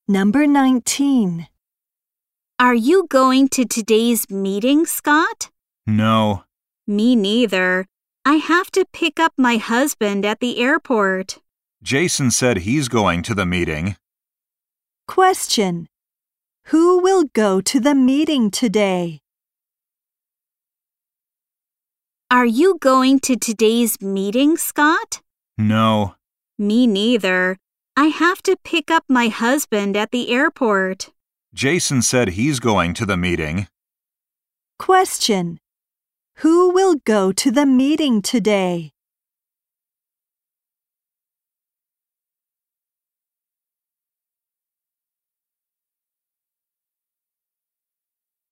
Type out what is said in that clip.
Number 19. Are you going to today's meeting, Scott? No. Me neither. I have to pick up my husband at the airport. Jason said he's going to the meeting. Question. Who will go to the meeting today? Are you going to today's meeting, Scott? No. Me neither. I have to pick up my husband at the airport. Jason said he's going to the meeting. Question. Who will go to the meeting today?